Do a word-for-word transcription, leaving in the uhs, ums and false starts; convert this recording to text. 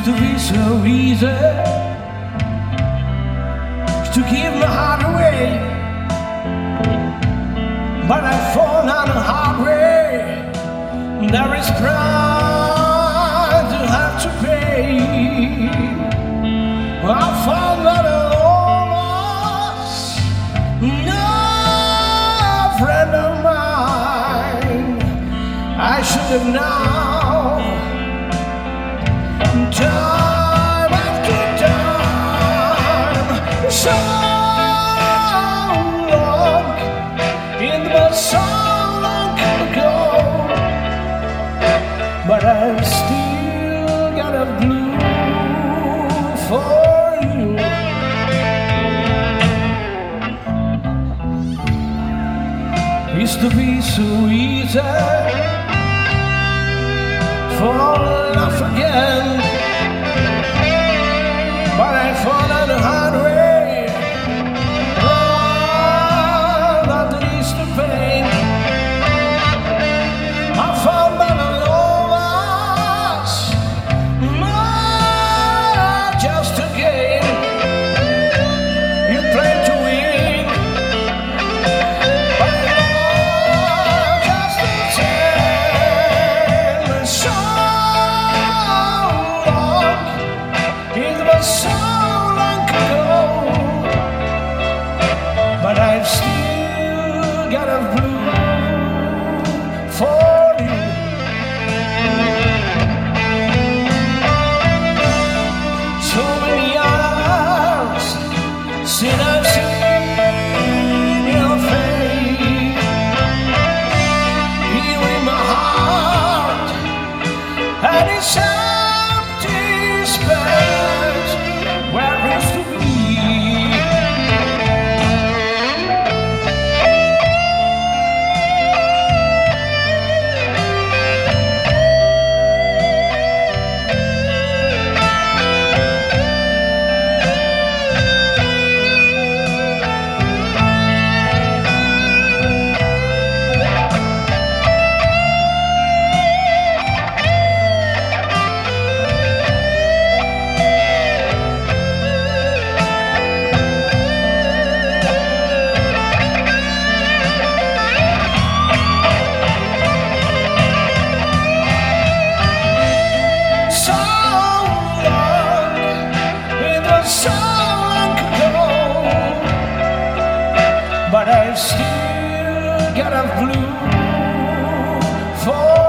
Used to be so easy to give my heart away, but I fall on a hard way. There is price to have to pay. I found that I lost no friend of mine. I should have known. Time after time, so long, it was so long ago, but I still got a blue for you. Used to be so easy fall off again, but I fall on the hard way. Oh, that leads to pain. I found that I lost not just a game. You play to win, but I lost just the same. So so long ago, but I've still got a blue for you. So many hours since I've seen your face here in my heart, and it's empty space where it used to be. But I've still got a blue for